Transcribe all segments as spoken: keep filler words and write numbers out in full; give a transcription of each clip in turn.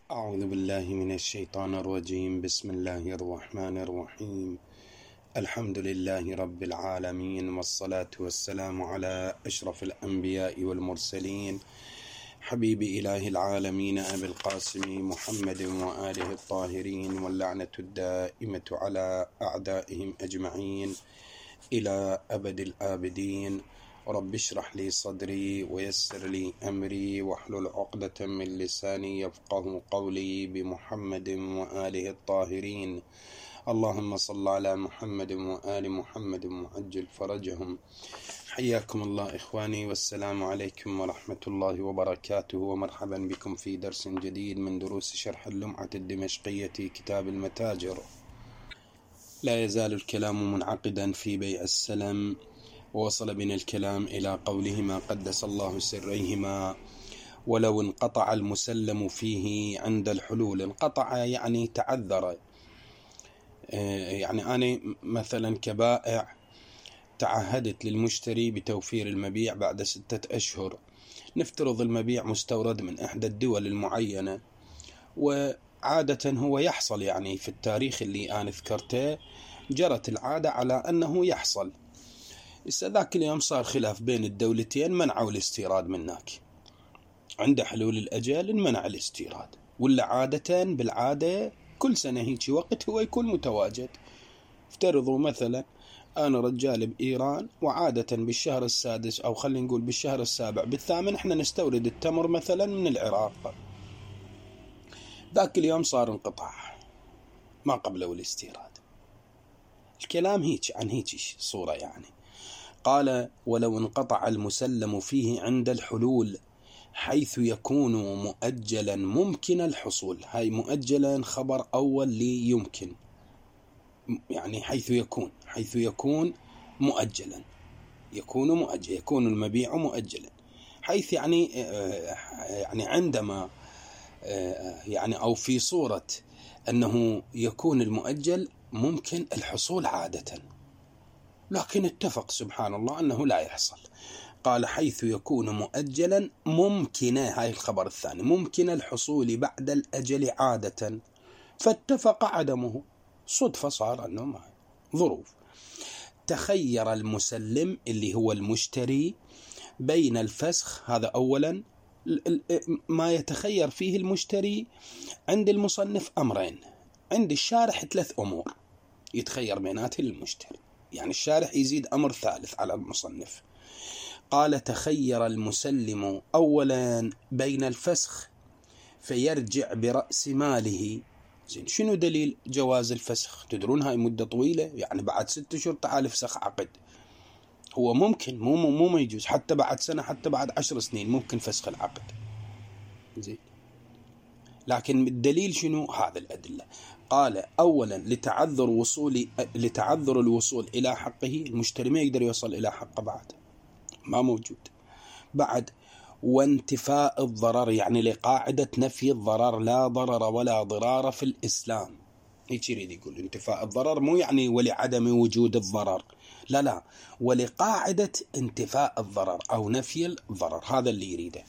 أعوذ بالله من الشيطان الرجيم. بسم الله الرحمن الرحيم. الحمد لله رب العالمين، والصلاة والسلام على أشرف الأنبياء والمرسلين، حبيب إله العالمين أبي القاسم محمد وآله الطاهرين، واللعنة الدائمة على أعدائهم أجمعين إلى أبد الآبدين. رب اشرح لي صدري ويسر لي أمري واحلل عقدة من لساني يفقه قولي، بمحمد وآله الطاهرين. اللهم صل على محمد وآل محمد وعجل فرجهم. حياكم الله إخواني، والسلام عليكم ورحمة الله وبركاته، ومرحبا بكم في درس جديد من دروس شرح اللمعة الدمشقية كتاب المتاجر. لا يزال الكلام منعقدا في بيع السلم، ووصل بنا الكلام إلى قولهما قدس الله سريهما: ولو انقطع المسلم فيه عند الحلول. انقطع يعني تعذر، يعني أنا مثلا كبائع تعهدت للمشتري بتوفير المبيع بعد ستة أشهر، نفترض المبيع مستورد من إحدى الدول المعينة، وعادة هو يحصل يعني في التاريخ اللي أنا ذكرته جرت العادة على أنه يحصل. إذا ذاك اليوم صار خلاف بين الدولتين، منعوا الاستيراد منك عند حلول الأجل، منع الاستيراد. ولا عادة بالعادة كل سنة هيك وقت هو يكون متواجد. افترضوا مثلا أنا رجال بإيران، وعادة بالشهر السادس أو خلينا نقول بالشهر السابع بالثامن احنا نستورد التمر مثلا من العراق. ذاك اليوم صار انقطاع ما قبله الاستيراد. الكلام هيك عن هيك صورة يعني. قال: ولو انقطع المسلم فيه عند الحلول حيث يكون مؤجلا ممكن الحصول. هاي مؤجلا خبر أول لي يمكن، يعني حيث يكون حيث يكون مؤجلا، يكون مؤجل يكون المبيع مؤجلا. حيث يعني يعني عندما يعني أو في صورة أنه يكون المؤجل ممكن الحصول عادة، لكن اتفق سبحان الله أنه لا يحصل. قال: حيث يكون مؤجلا ممكن، هاي الخبر الثاني، ممكن الحصول بعد الأجل عادة، فاتفق عدمه، صدفة صار أنه ما ظروف. تخير المسلم اللي هو المشتري بين الفسخ. هذا أولا ما يتخير فيه المشتري عند المصنف أمرين، عند الشارح ثلاث أمور يتخير بيناتها للمشتري، يعني الشارح يزيد أمر ثالث على المصنف. قال: تخير المسلم أولا بين الفسخ فيرجع برأس ماله. زين، شنو دليل جواز الفسخ؟ تدرون هاي مدة طويلة، يعني بعد ست أشهر تعال فسخ عقد. هو ممكن، مو مو ما يجوز، حتى بعد سنة، حتى بعد عشر سنين ممكن فسخ العقد. زين، لكن الدليل شنو؟ هذا الأدلة. قال: أولا لتعذر وصول لتعذر الوصول إلى حقه، المشتري ما يقدر يوصل إلى حقه بعد، ما موجود بعد. وانتفاء الضرر، يعني لقاعدة نفي الضرر، لا ضرر ولا ضرار في الإسلام. هيك يريد يقول انتفاء الضرر، مو يعني ولعدم وجود الضرر، لا لا، ولقاعدة انتفاء الضرر أو نفي الضرر، هذا اللي يريده.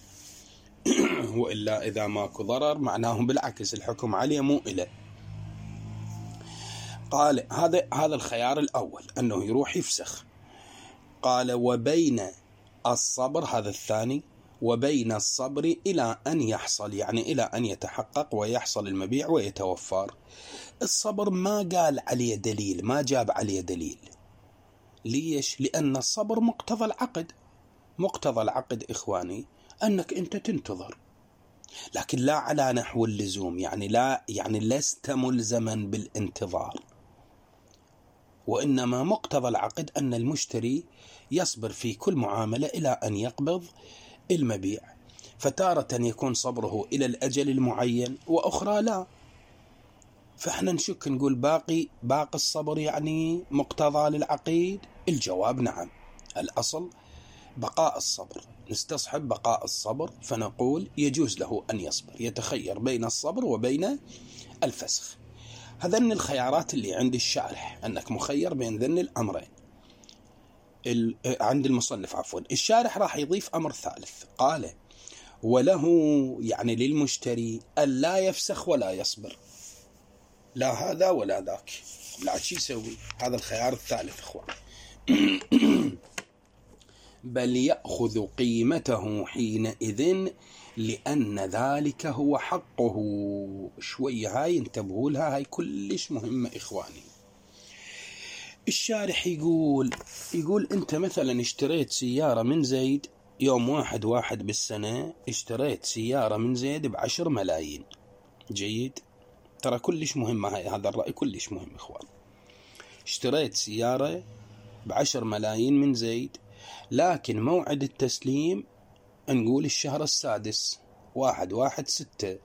وإلا إذا ماكو ضرر معناه بالعكس الحكم عليه مو إله. قال: هذا هذا الخيار الأول أنه يروح يفسخ. قال: وبين الصبر، هذا الثاني، وبين الصبر إلى أن يحصل، يعني إلى أن يتحقق ويحصل المبيع ويتوفر. الصبر ما قال عليه دليل، ما جاب عليه دليل. ليش؟ لأن الصبر مقتضى العقد. مقتضى العقد إخواني أنك أنت تنتظر، لكن لا على نحو اللزوم، يعني لا يعني لست ملزما بالانتظار، وإنما مقتضى العقد أن المشتري يصبر في كل معاملة إلى أن يقبض المبيع. فتارة يكون صبره إلى الأجل المعين، وأخرى لا. فإحنا نشك نقول باقي باقي الصبر يعني مقتضى للعقيد. الجواب نعم، الأصل بقاء الصبر، نستصحب بقاء الصبر، فنقول يجوز له أن يصبر، يتخير بين الصبر وبين الفسخ. هذن الخيارات اللي عند الشارح، أنك مخير بين ذن الأمرين. عند المصنف عفوا، الشارح راح يضيف أمر ثالث. قال: وله يعني للمشتري ألا يفسخ ولا يصبر، لا هذا ولا ذاك، لا شي يسوي. هذا الخيار الثالث إخوان. بل يأخذ قيمته حينئذ لأن ذلك هو حقه. شوية هاي انتبهوا لها، هاي كلش مهمة إخواني. الشارح يقول يقول أنت مثلا اشتريت سيارة من زيد يوم واحد واحد بالسنة، اشتريت سيارة من زيد بعشر ملايين. جيد، ترى كلش مهمة هاي، هذا الرأي كلش مهم إخوان. اشتريت سيارة بعشر ملايين من زيد، لكن موعد التسليم نقول الشهر السادس واحد واحد ستة.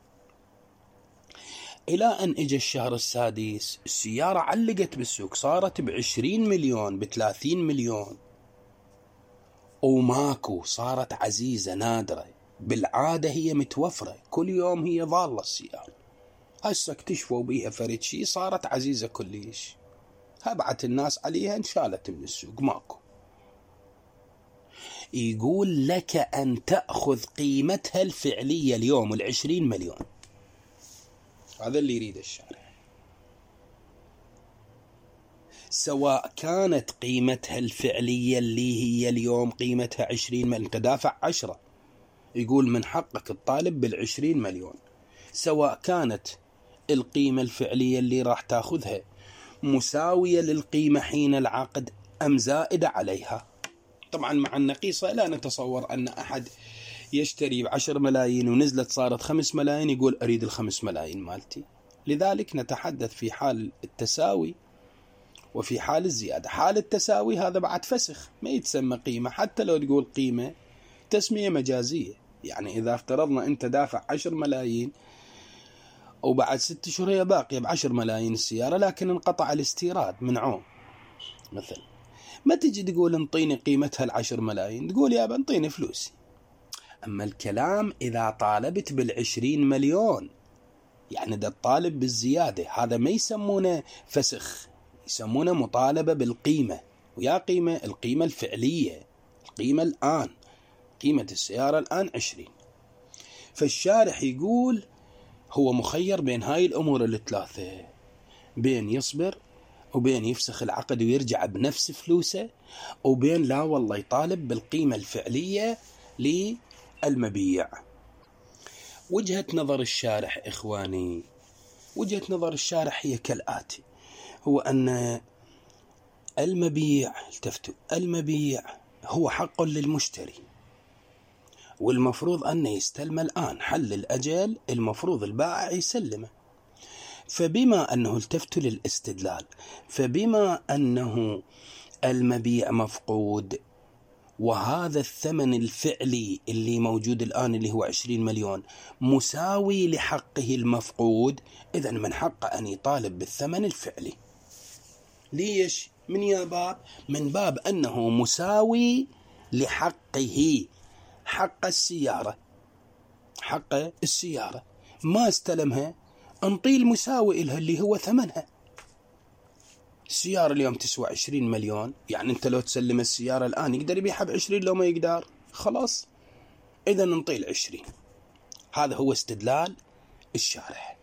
إلى أن إجا الشهر السادس السيارة علقت بالسوق، صارت بعشرين مليون بثلاثين مليون، وماكو، صارت عزيزة نادرة. بالعادة هي متوفرة، كل يوم هي ضالة السيارة، هسه اكتشفوا بيها فرد شي صارت عزيزة كلش، هبعت الناس عليها انشالت من السوق ماكو. يقول لك أن تأخذ قيمتها الفعلية اليوم العشرين مليون. هذا اللي يريد الشارع، سواء كانت قيمتها الفعلية اللي هي اليوم قيمتها عشرين مليون، انت دافع عشرة، يقول من حقك الطالب بالعشرين مليون، سواء كانت القيمة الفعلية اللي راح تاخذها مساوية للقيمة حين العقد أم زائدة عليها. طبعا مع النقيصة لا نتصور أن أحد يشتري بعشر ملايين ونزلت صارت خمس ملايين يقول أريد الخمس ملايين مالتي. لذلك نتحدث في حال التساوي وفي حال الزيادة. حال التساوي هذا بعد فسخ، ما يتسمى قيمة، حتى لو تقول قيمة تسمية مجازية. يعني إذا افترضنا أنت دافع عشر ملايين وبعد ست شهور هي باقية بعشر ملايين السيارة، لكن انقطع الاستيراد من عام مثلا، ما تجي تقول انطيني قيمتها العشر ملايين، تقول يا بنطيني فلوسي. أما الكلام إذا طالبت بالعشرين مليون، يعني ده الطالب بالزيادة، هذا ما يسمونه فسخ، يسمونه مطالبة بالقيمة. ويا قيمة القيمة الفعلية، القيمة الآن، قيمة السيارة الآن عشرين. فالشارح يقول هو مخير بين هاي الأمور الثلاثة، بين يصبر وبين يفسخ العقد ويرجع بنفس فلوسه، وبين لا والله يطالب بالقيمة الفعلية للمبيع. وجهة نظر الشارح إخواني، وجهة نظر الشارح هي كالآتي، هو أن المبيع، التفتوا، المبيع هو حق للمشتري، والمفروض أنه يستلم الآن، حل الأجل المفروض البائع يسلمه. فبما أنه التفتوا للاستدلال، فبما أنه المبيع مفقود وهذا الثمن الفعلي اللي موجود الآن اللي هو عشرين مليون مساوي لحقه المفقود، إذن من حقه أن يطالب بالثمن الفعلي. ليش؟ من يا باب؟ من باب أنه مساوي لحقه، حق السيارة، حق السيارة ما استلمها، انطي المساوي لها اللي هو ثمنها. السيارة اليوم تسوى عشرين مليون، يعني انت لو تسلم السيارة الآن يقدر يبيعها بعشرين، لو ما يقدر خلاص إذا ننطي العشرين. هذا هو استدلال الشارح.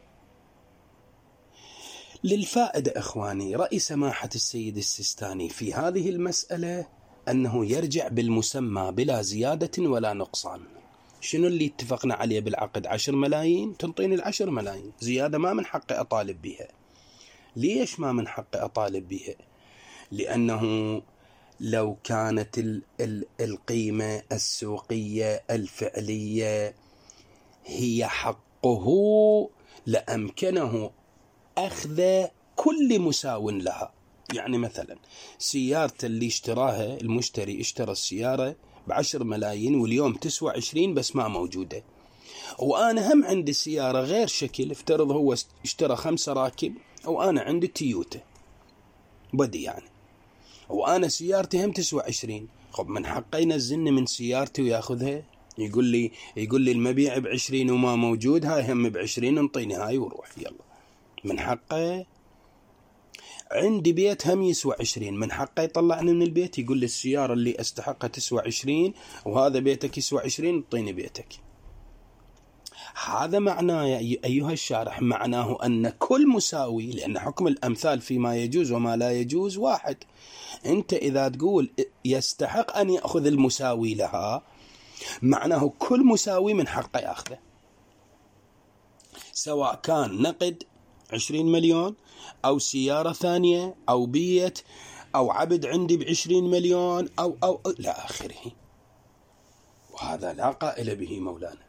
للفائدة إخواني، رأي سماحة السيد السيستاني في هذه المسألة أنه يرجع بالمسمى بلا زيادة ولا نقصان. شنو اللي اتفقنا عليه بالعقد؟ عشر ملايين، تنطيني العشر ملايين، زيادة ما من حقي أطالب بها. ليش ما من حقي أطالب بها؟ لأنه لو كانت ال ال القيمة السوقية الفعلية هي حقه لأمكنه أخذ كل مساو لها. يعني مثلا سيارة اللي اشتراها المشتري، اشترى السيارة بعشر ملايين واليوم تسوى عشرين بس ما موجودة، وأنا هم عندي سيارة غير شكل، افترض هو اشترى خمسة راكب وأنا عندي تيوتا بدي يعني، وأنا سيارتي هم تسوى عشرين، خب من حقه ينزلني من سيارتي وياخذها؟ يقول لي يقول لي المبيع بعشرين وما موجود، هاي هم بعشرين انطيني هاي وروح يلا. من حقه. عندي بيت هم يسوى عشرين، من حقه يطلعني من البيت يقول لي السيارة اللي استحقها تسوى عشرين وهذا بيتك يسوى عشرين انطيني بيتك. هذا معناه يا أيها الشارح، معناه أن كل مساوي، لأن حكم الأمثال فيما يجوز وما لا يجوز واحد. أنت إذا تقول يستحق أن يأخذ المساوي لها، معناه كل مساوي من حقه يأخذه، سواء كان نقد عشرين مليون أو سيارة ثانية أو بيت أو عبد عندي بعشرين مليون أو أو إلى آخره. وهذا لا قائل به مولانا.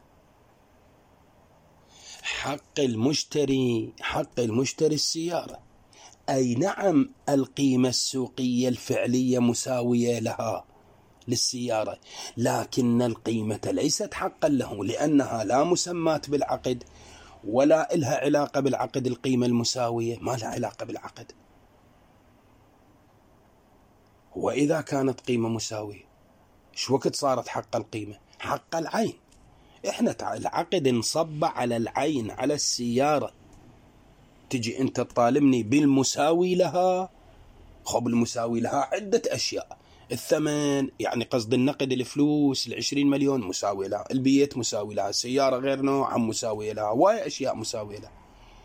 حق المشتري حق المشتري السيارة، أي نعم القيمة السوقية الفعلية مساوية لها للسيارة، لكن القيمة ليست حقا له، لأنها لا مسمات بالعقد ولا إلها علاقة بالعقد. القيمة المساوية ما لها علاقة بالعقد. وإذا كانت قيمة مساوية، شو وقت صارت حق القيمة؟ حق العين. إحنا العقد انصب على العين، على السيارة. تجي أنت تطالبني بالمساوي لها. خب المساوي لها عدة أشياء. الثمن، يعني قصد النقد، الفلوس، العشرين مليون مساوي لها، البيت مساوي لها، سيارة غير نوع مساوي لها، واي أشياء مساوي لها.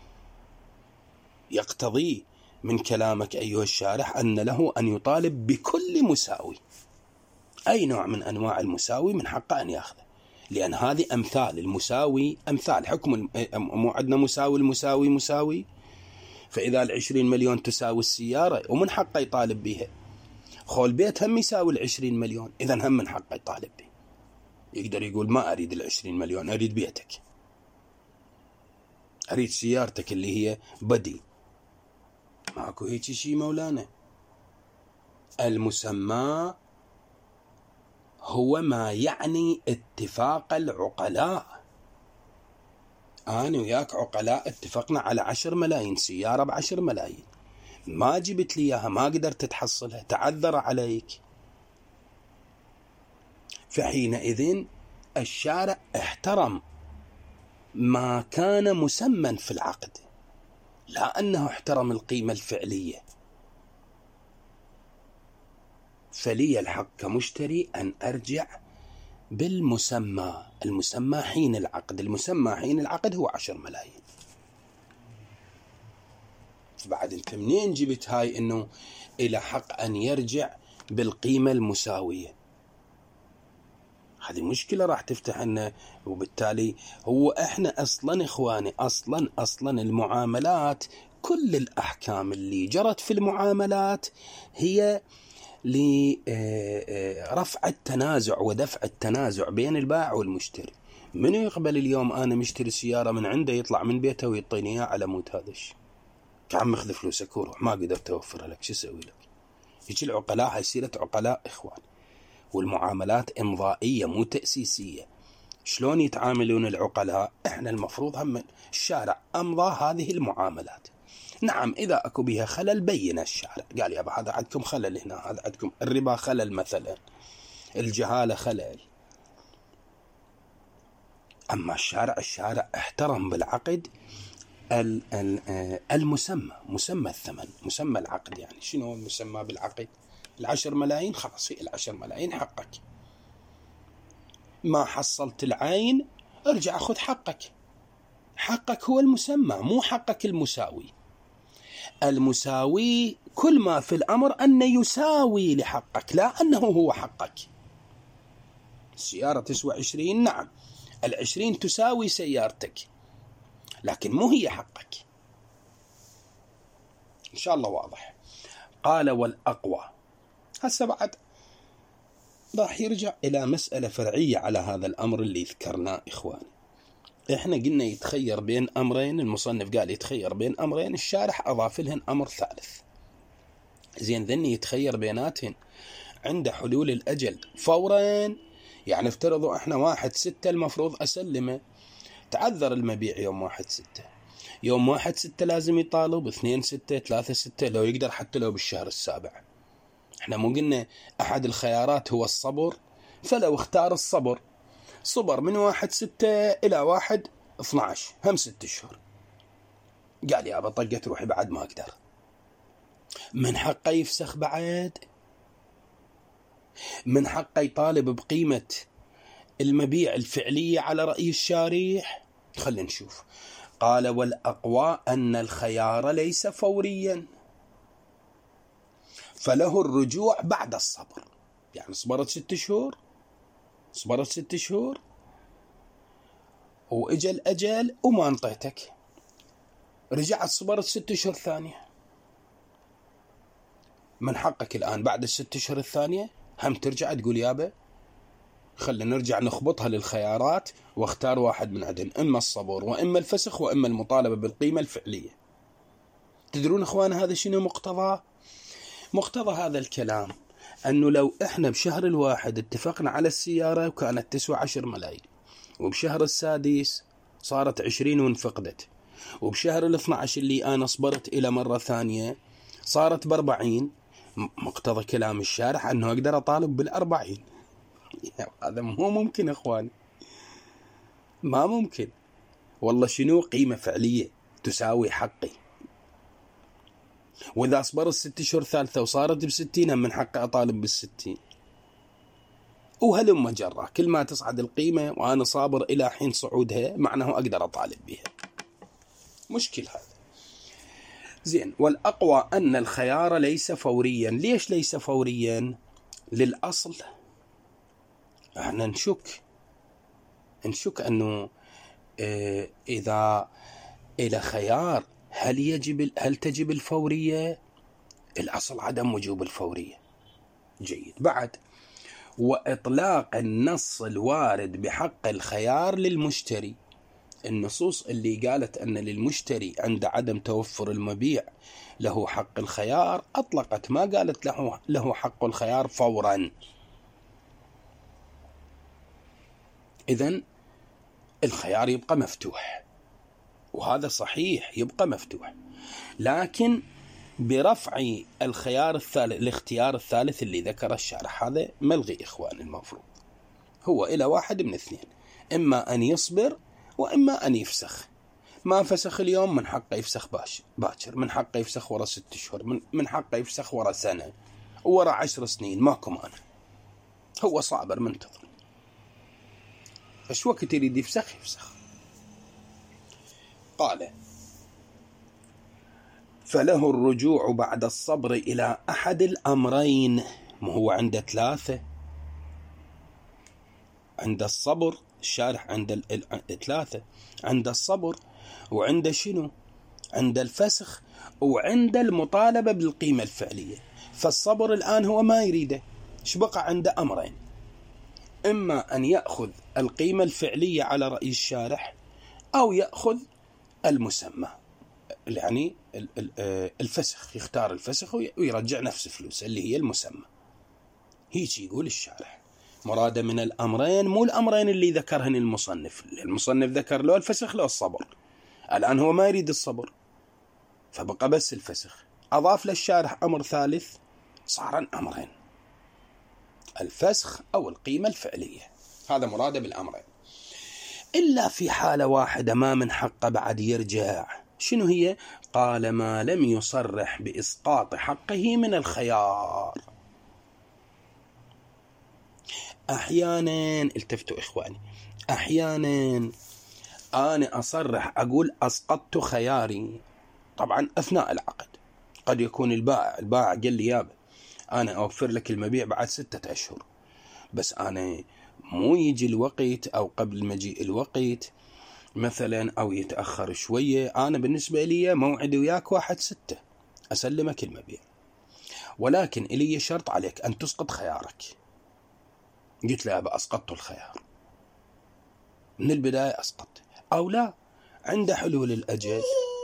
يقتضي من كلامك أيها الشارح أن له أن يطالب بكل مساوي، أي نوع من أنواع المساوي من حقه أن يأخذه، لأن هذه أمثال. المساوي أمثال. حكم مو عندنا مساوي المساوي مساوي. فإذا العشرين مليون تساوي السيارة ومن حقه يطالب بها، خو البيت هم يساوي العشرين مليون، إذا هم من حقه يطالب به. يقدر يقول ما أريد العشرين مليون، أريد بيتك، أريد سيارتك اللي هي بدي. ماكو هيك شيء مولانا. المسمى هو ما يعني اتفاق العقلاء. أنا وياك عقلاء اتفقنا على عشر ملايين سيارة بعشر ملايين، ما جبت لي إياها، ما قدرت تحصلها، تعذر عليك. فحينئذ الشارع احترم ما كان مسمى في العقد، لا أنه احترم القيمة الفعلية. فلي الحق كمشتري أن أرجع بالمسمى. المسمى حين العقد. المسمى حين العقد هو عشر ملايين. فبعد انت منين جبت هاي انه الى حق ان يرجع بالقيمة المساوية؟ هذه مشكلة راح تفتح لنا. وبالتالي هو احنا اصلا اخواني اصلا اصلا المعاملات، كل الاحكام اللي جرت في المعاملات هي لرفع التنازع ودفع التنازع بين البائع والمشتري. منو يقبل اليوم انا مشتري سيارة من عنده يطلع من بيته ويعطيني اياه على مود هذا الشيء؟ كعم اخذ فلوسك وروح، ما قدرت اوفرها لك، شو اسوي لك؟ هيك العقلاء هاي سيرة عقلاء اخوان. والمعاملات امضائية مو تأسيسية. شلون يتعاملون العقلاء؟ احنا المفروض هم الشارع امضى هذه المعاملات. نعم إذا أكو بها خلل بين الشارع، قال يا هذا عندكم خلل هنا، هذا عندكم الربا خلل مثلا، الجهالة خلل. أما الشارع الشارع احترم بالعقد المسمى، مسمى الثمن، مسمى العقد. يعني شنو المسمى بالعقد؟ العشر ملايين، خلاص هي العشر ملايين حقك. ما حصلت العين ارجع أخذ حقك. حقك هو المسمى، مو حقك المساوي. المساوي كل ما في الأمر أن يساوي لحقك، لا أنه هو حقك. السيارة تسوى عشرين، نعم العشرين تساوي سيارتك، لكن مو هي حقك. إن شاء الله واضح. قال والأقوى. هسه بعد راح يرجع إلى مسألة فرعية على هذا الأمر اللي ذكرناه إخواني. إحنا قلنا يتخير بين أمرين، المصنف قال يتخير بين أمرين، الشارح أضاف لهن أمر ثالث. زين ذني يتخير بيناتهن عند حلول الأجل فورا. يعني افترضوا إحنا واحد ستة المفروض أسلمه، تعذر المبيع يوم واحد ستة، يوم واحد ستة لازم يطالب، اثنين ستة، ثلاثة ستة، لو يقدر حتى لو بالشهر السابع. احنا مو قلنا أحد الخيارات هو الصبر؟ فلو اختار الصبر، صبر من واحد ستة إلى واحد اثنى عشر، هم ست شهور. قال يا أبا طقت روحي بعد ما أقدر، من حقه يفسخ بعد، من حقه يطالب بقيمة المبيع الفعلية على رأي الشارح. خلينا نشوف. قال والأقوى أن الخيار ليس فوريا فله الرجوع بعد الصبر. يعني صبرت ست شهور صبرت ست شهور وإجا الأجل وما انطيتك، رجعت صبرت ست شهور ثانية، من حقك الآن بعد الست شهور الثانية هم ترجع تقول يابا خلينا نرجع نخبطها للخيارات واختار واحد من عدن، إما الصبر وإما الفسخ وإما المطالبة بالقيمة الفعلية. تدرون أخوان هذا شنو مقتضى؟ مقتضى هذا الكلام أنه لو إحنا بشهر الواحد اتفقنا على السيارة وكانت تسوى عشر ملايين، وبشهر السادس صارت عشرين وانفقدت، وبشهر الاثنى عشر اللي أنا صبرت إلى مرة ثانية صارت بأربعين، مقتضى كلام الشارح أنه أقدر أطالب بالأربعين. هذا مو ممكن أخواني، ما ممكن. والله شنو قيمة فعلية تساوي حقي؟ وإذا صبرت ست شهور ثالثة وصارت بستين من حقي أطالب بالستين، وهلم جرة كل ما تصعد القيمة وأنا صابر إلى حين صعودها معناه أقدر أطالب بها. مشكل هذا. زين. والأقوى أن الخيار ليس فوريا. ليش ليس فوريا؟ للأصل احنا نشك نشك أنه اه إذا إلى خيار هل يجب هل تجب الفورية؟ الأصل عدم وجوب الفورية. جيد. بعد وإطلاق النص الوارد بحق الخيار للمشتري. النصوص اللي قالت أن للمشتري عند عدم توفر المبيع له حق الخيار أطلقت، ما قالت له له حق الخيار فورا. إذن الخيار يبقى مفتوح، وهذا صحيح يبقى مفتوح، لكن برفع الخيار الثالث الاختيار الثالث اللي ذكر الشارح هذا ملغي إخوان. المفروض هو إلى واحد من اثنين، إما أن يصبر وإما أن يفسخ. ما فسخ اليوم من حقه يفسخ باكر، من حقه يفسخ ورا ست شهور، من, من حقه يفسخ ورا سنة ورا عشر سنين، ماكو مانع. هو صابر منتظر، ايش وقت يريد يفسخ يفسخ. قال فله الرجوع بعد الصبر إلى أحد الأمرين. ما هو عنده ثلاثة، عند الصبر الشارح عند الثلاثة، عند الصبر وعند شنو؟ عند الفسخ وعند المطالبة بالقيمة الفعلية. فالصبر الآن هو ما يريده، ايش بقى عنده؟ أمرين، إما أن يأخذ القيمة الفعلية على رأي الشارح أو يأخذ المسمى، يعني الفسخ، يختار الفسخ ويرجع نفس فلوس اللي هي المسمى. هيك يقول الشارح. مراد من الأمرين مو الأمرين اللي ذكرهن المصنف. المصنف ذكر له الفسخ له الصبر، الآن هو ما يريد الصبر فبقى بس الفسخ. أضاف للشارح أمر ثالث، صار أمرين، الفسخ أو القيمة الفعلية. هذا مراده بالأمرين. إلا في حالة واحدة ما من حقه بعد يرجع. شنو هي؟ قال ما لم يصرح بإسقاط حقه من الخيار. أحيانا التفتوا إخواني، أحيانا أنا أصرح أقول أسقطت خياري، طبعا أثناء العقد. قد يكون البائع البائع قال لي يابا أنا أوفر لك المبيع بعد ستة أشهر، بس أنا مو يجي الوقت أو قبل مجيء الوقت مثلا أو يتأخر شوية، أنا بالنسبة لي موعدي وياك واحد ستة أسلمك المبيع، ولكن إلي شرط عليك أن تسقط خيارك. قلت له أبا أسقطت الخيار من البداية، أسقط أو لا، عند حلول الأجل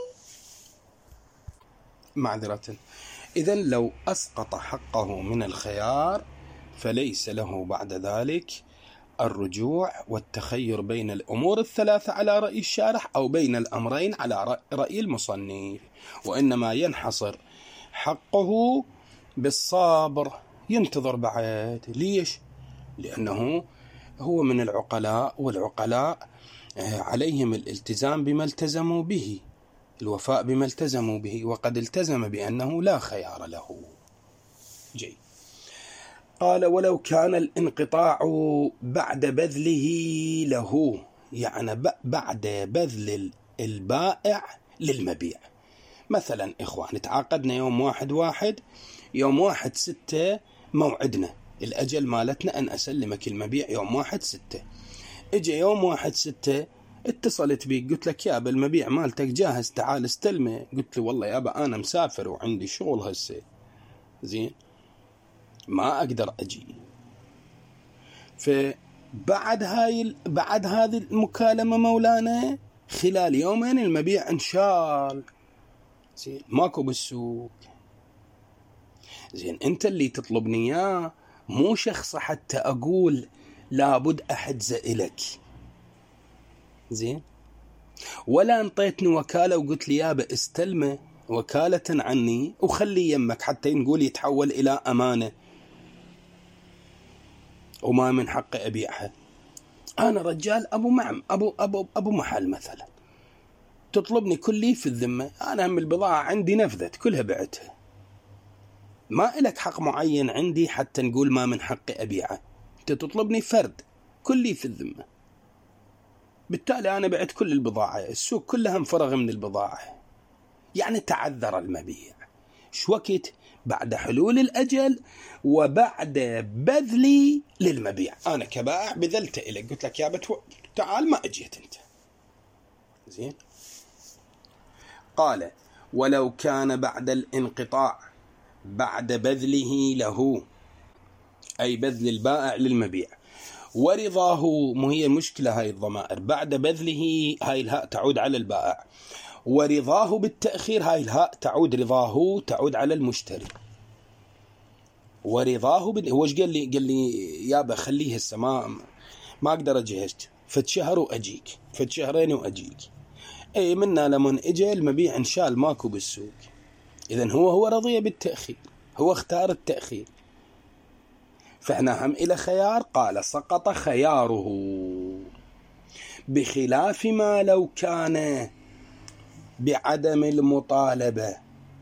معذرة. إذن لو أسقط حقه من الخيار فليس له بعد ذلك الرجوع والتخير بين الأمور الثلاثة على رأي الشارح أو بين الأمرين على رأي المصنف، وإنما ينحصر حقه بالصبر، ينتظر بعد. ليش؟ لأنه هو من العقلاء، والعقلاء عليهم الالتزام بما التزموا به، الوفاء بما التزموا به، وقد التزم بأنه لا خيار له. جيد. قال ولو كان الانقطاع بعد بذله له، يعني بعد بذل البائع للمبيع. مثلا إخوان تعاقدنا يوم واحد واحد، يوم واحد ستة موعدنا، الأجل مالتنا أن أسلمك المبيع يوم واحد ستة. إجا يوم واحد ستة اتصلت بي قلت لك يابا المبيع مالتك جاهز تعال استلمه. قلت له والله يابا أنا مسافر وعندي شغل هسه، زين ما أقدر أجي. فبعد هاي بعد هذه المكالمة مولانا خلال يومين المبيع انشال، زين ماكو بالسوق. زين انت اللي تطلبني اياه مو شخص حتى اقول لابد احجزه الك، زين ولا انطيتني وكالة وقلت لي يابا استلمه وكالة عني وخلي يمك حتى نقول يتحول الى امانة وما من حقي ابيعها. انا رجال ابو معم ابو ابو ابو محل مثلا، تطلبني كلي في الذمة، انا هم البضاعة عندي نفذت كلها بعتها، ما إلك حق معين عندي حتى نقول ما من حقي أبيعه. أنت تطلبني فرد كلي في الذمة، بالتالي أنا بعت كل البضاعة، السوق كلها انفرغ من البضاعة، يعني تعذر المبيع. شو وقت؟ بعد حلول الأجل وبعد بذلي للمبيع. أنا كبائع بذلت إليك قلت لك يا بتو... تعال ما أجيت أنت، زين. قال ولو كان بعد الانقطاع بعد بذله له، أي بذل البائع للمبيع ورضاه، مو هي المشكلة هاي الضمائر، بعد بذله هاي الهاء تعود على البائع، ورضاه بالتأخير هاي الهاء تعود رضاه تعود على المشتري. ورضاه بال... هو ايش قال لي؟ قال لي يابا خليه هسه ما ما اقدر اجهزك، فد شهر واجيك، فد شهرين واجيك. اي منا لمن اجى المبيع انشال ماكو بالسوق. إذن هو هو رضي بالتأخير، هو اختار التأخير، فإحنا هم إلى خيار. قال سقط خياره بخلاف ما لو كان بعدم المطالبة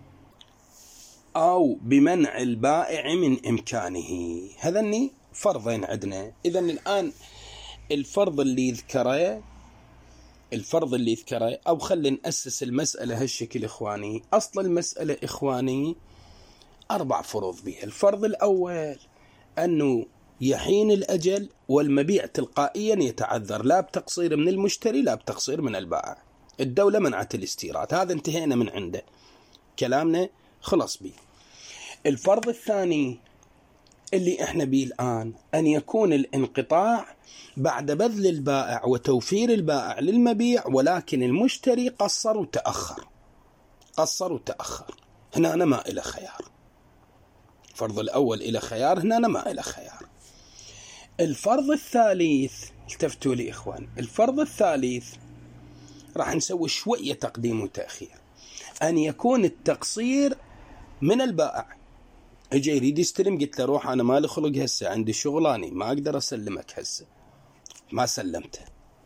أو بمنع البائع من إمكانه. هذني فرضين عندنا. إذن الآن الفرض اللي يذكره الفرض اللي يذكره أو خلي نأسس المسألة هالشكل إخواني. أصل المسألة إخواني أربع فروض بها. الفرض الأول أنه يحين الأجل والمبيع تلقائيا يتعذر، لا بتقصير من المشتري لا بتقصير من البائع، الدولة منعت الاستيراد، هذا انتهينا من عنده، كلامنا خلص بيه. الفرض الثاني اللي احنا بيه الآن أن يكون الانقطاع بعد بذل البائع وتوفير البائع للمبيع، ولكن المشتري قصر وتأخر قصر وتأخر هنا أنا ما إلى خيار. الفرض الأول إلى خيار، هنا أنا ما إلى خيار. الفرض الثالث التفتوا لي إخوان، الفرض الثالث راح نسوي شوية تقديم وتأخير. أن يكون التقصير من البائع، اجي يريد يستلم قلت له روح أنا ما لي خلق هسه عندي شغلاني ما أقدر أسلمك هسه، ما سلمته.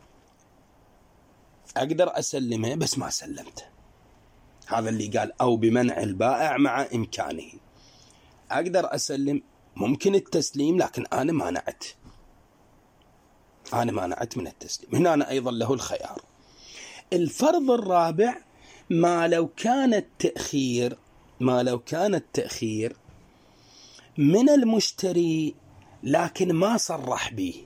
أقدر أسلمه بس ما سلمته، هذا اللي قال أو بمنع البائع مع إمكانه. أقدر أسلم ممكن التسليم لكن أنا مانعت أنا مانعت من التسليم، هنا أنا أيضا له الخيار. الفرض الرابع ما لو كان التأخير ما لو كان التأخير من المشتري لكن ما صرح به،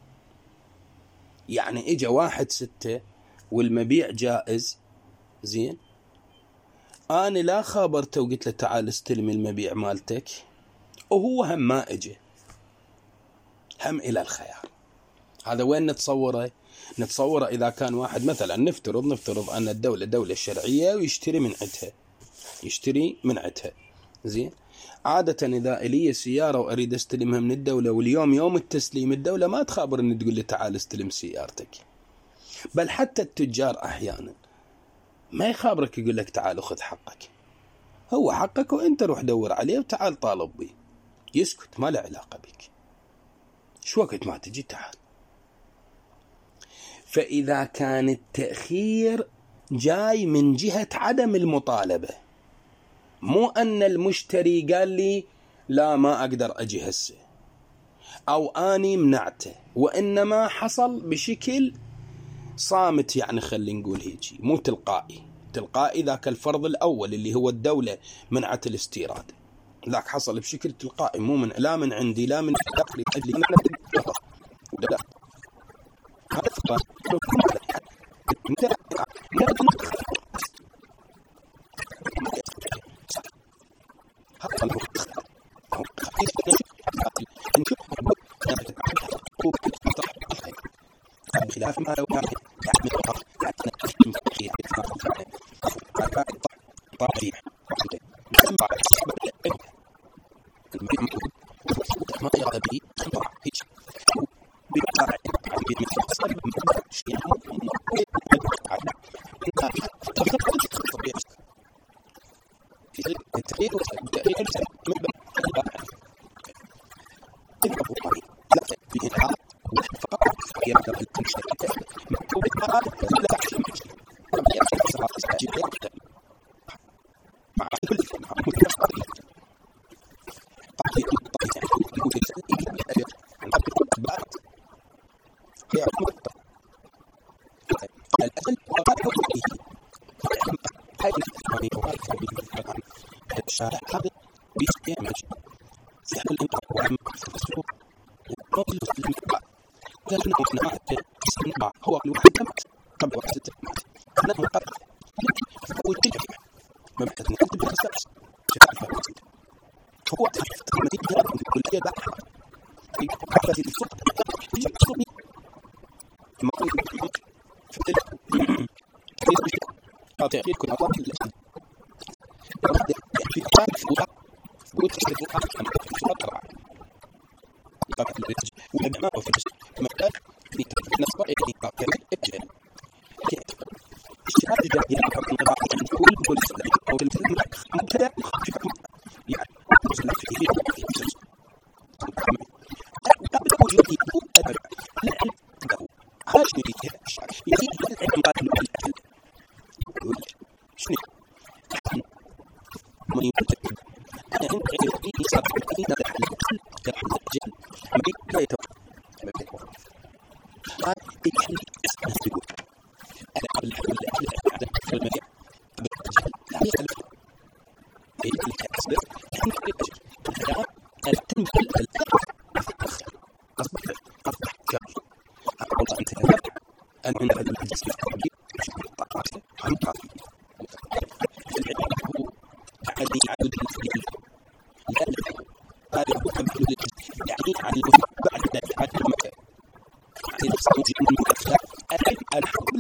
يعني إجا واحد ستة والمبيع جائز، زين أنا لا خابرته وقلت له تعال استلم المبيع مالتك وهو هم ما إجا، هم إلى الخيار. هذا وين نتصوره؟ نتصوره إذا كان واحد مثلا نفترض نفترض أن الدولة دولة شرعية ويشتري من عندها يشتري من عندها زين. عادة إذا إلي سيارة وأريد استلمها من الدولة واليوم يوم التسليم الدولة ما تخابر أن تقول لي تعال استلم سيارتك، بل حتى التجار أحيانا ما يخابرك يقول لك تعال أخذ حقك، هو حقك وإنت روح دور عليه وتعال طالب بي، يسكت ما له علاقة بك، شو وقت ما تجي تعال. فإذا كان التأخير جاي من جهة عدم المطالبة، مو أن المشتري قال لي لا ما أقدر أجي هسه أو أني منعته، وإنما حصل بشكل صامت يعني خلينا نقول هيجي، مو تلقائي. تلقائي ذاك الفرض الأول اللي هو الدولة منعت الاستيراد، ذاك حصل بشكل تلقائي، مو من لا من عندي لا من داخلي أجلي. خلاف ما لو كان يحمل طبيعي ما يرى به هيك بالطبع الشارع هذا بيستعمل في كل انقطاع قبل الانقطاع لكن هناك استنباع هو الواحد قبل وقت التجمع أنا مقرر وجدت ما بعد أن أنت بالأساس تعرف هو تعرف تقديم هذا كل شيء بعد في هذه الفرصة يجب تصوني ما قلت في قاطع كل أطلاق الأساس في تعرف وقت وتشتري وقت أنا أطلع قاطع الأساس وما هو في مكان في نصب إيه قاطع الأساس الشهادة الجاهلية حكم قضاء كل كل سنة أو في الفيلم مبتدأ في حكم يعني مسلم في فيه قبل وجوده أبدا لا عنده حاجة فيه يزيد العلم قاتل بالأهل يقول شنو ما يمكن أنا عندي غير في صار في هذا الحل تحل الجن ما لا يتوقع ما يتوقع هذا الحل يقول أنا قبل الحل هذا في المكان لا يسأل أي الكسب يعني في الأجر أنا تنقل أصبح أصبح كامل أقول أنت كذا أنا عند هذا الجسم الكبير طاقات عن طاقة العلم هو عدي عدد الفيل لا لا هذا هو كمل يعني عن بعد بعد المكان يعني نفسه من المكان العلم الحكم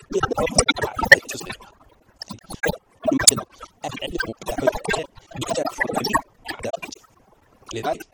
لذلك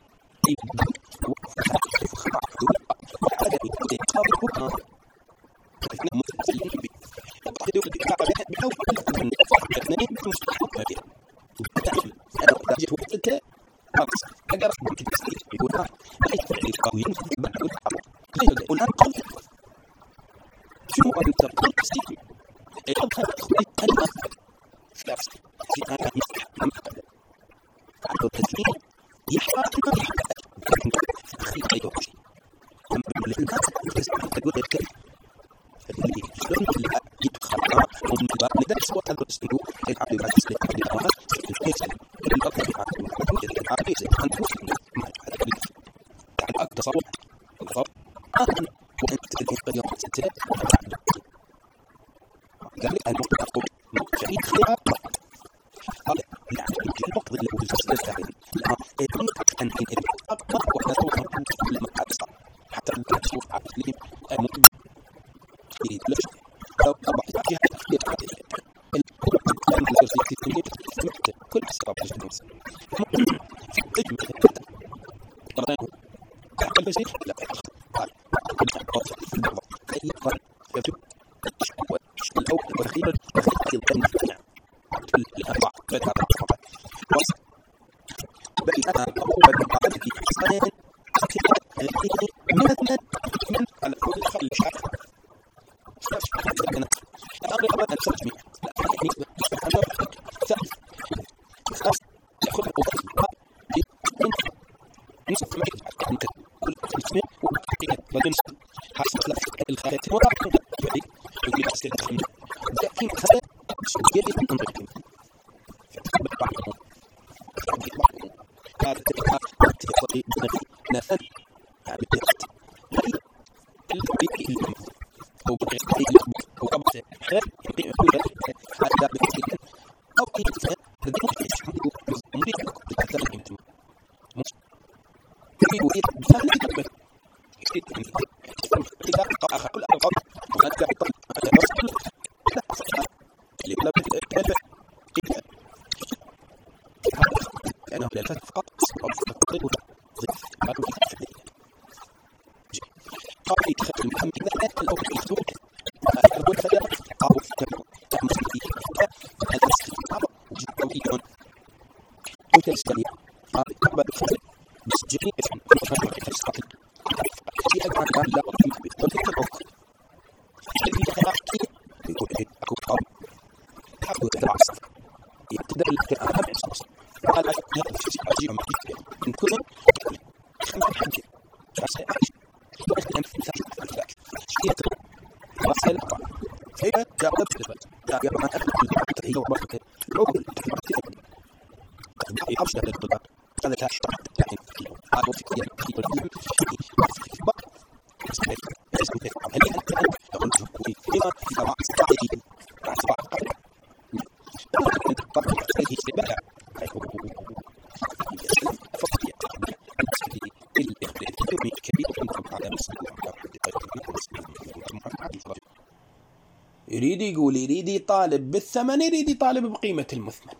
يريد يقول يريد يطالب بالثمن، يريد يطالب بقيمة المثمن،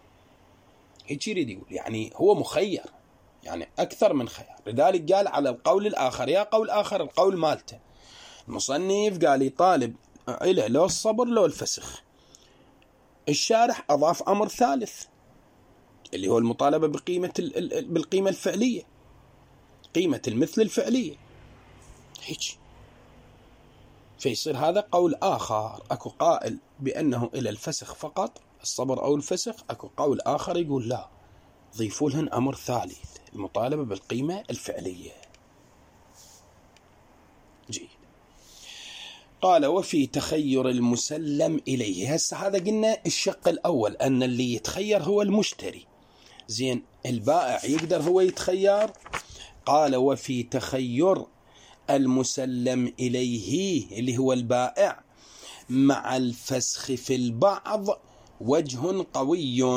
هيك يريد يقول، يعني هو مخير، يعني أكثر من خيار. لذلك قال على القول الآخر، يا قول آخر القول مالته المصنف قال يطالب إله لو الصبر لو الفسخ. الشارح أضاف أمر ثالث اللي هو المطالبة بقيمة بالقيمة الفعلية، قيمة المثل الفعلية هيك. فيصير هذا قول آخر، أكو قائل بأنه إلى الفسخ فقط الصبر أو الفسخ، أكو قول آخر يقول لا، ضيفوا لهن أمر ثالث، المطالبة بالقيمة الفعلية. جيد. قال وفي تخير المسلم إليه. هسه هذا قلنا الشق الأول أن اللي يتخير هو المشتري، زين البائع يقدر هو يتخير. قال وفي تخير المسلم إليه اللي هو البائع مع الفسخ في البعض وجه قوي.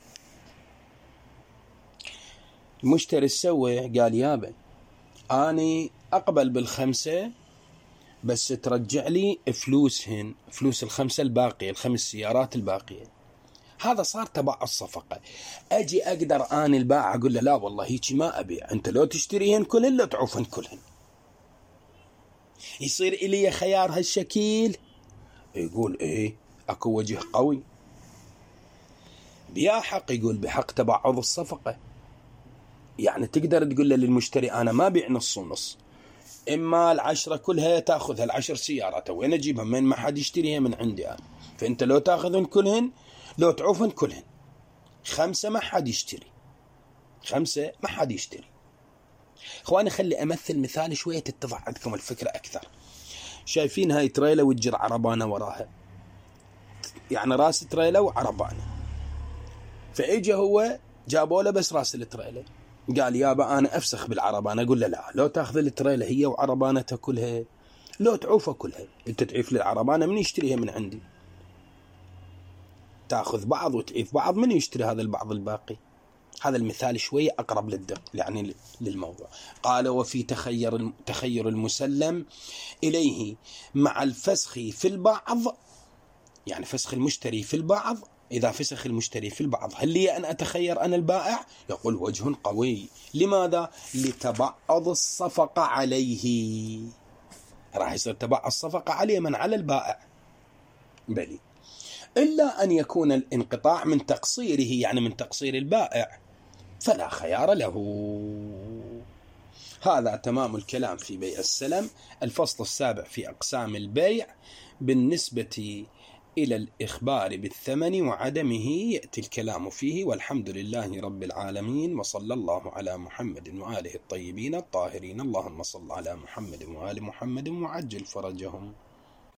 المشتري سوى قال يابا أنا أقبل بالخمسة بس ترجع لي فلوسهن، فلوس الخمسة الباقية، الخمس سيارات الباقية. هذا صار تبع الصفقة. أجي أقدر أنا البائع أقول له لا والله هيك ما أبيع، أنت لو تشتريهن كلهن لو تعوفن كلهن. يصير إلي خيار هالشكيل؟ يقول إيه أكو وجه قوي. بيا حق؟ يقول بحق تبعض الصفقة. يعني تقدر تقول له للمشتري أنا ما بيع نص ونص، إما العشرة كلها تأخذها، العشر سيارات وين أجيبها من ما حد يشتريها من عندي أنا، فأنت لو تأخذن كلهن لو تعوفن كلهن. خمسة ما حد يشتري، خمسة ما حد يشتري. اخواني خلي امثل مثال شويه تتضح عندكم الفكره اكثر. شايفين هاي تريلا وتجر عربانه وراها، يعني راس تريلا وعربانه، فاجى هو جابوا له بس راس التريلا، قال يابا انا افسخ بالعربانه. اقول له لا، لو تاخذ التريلا هي وعربانتها كلها لو تعوفها كلها، انت تعيف للعربانه من يشتريها من عندي؟ تاخذ بعض وتعيف بعض، من يشتري هذا البعض الباقي؟ هذا المثال شوية أقرب للدق يعني للموضوع. قال وفي تخير تخير المسلم إليه مع الفسخ في البعض، يعني فسخ المشتري في البعض، إذا فسخ المشتري في البعض هل لي أن أتخير أنا البائع؟ يقول وجه قوي. لماذا؟ لتبعض الصفقة عليه، راح يصير تبع الصفقة عليه من على البائع. بلي إلا أن يكون الانقطاع من تقصيره، يعني من تقصير البائع، فلا خيار له. هذا تمام الكلام في بيع السلم. الفصل السابع في أقسام البيع بالنسبة إلى الإخبار بالثمن وعدمه يأتي الكلام فيه، والحمد لله رب العالمين، وصلى الله على محمد وآله الطيبين الطاهرين. اللهم صل على محمد وآل محمد وعجل فرجهم.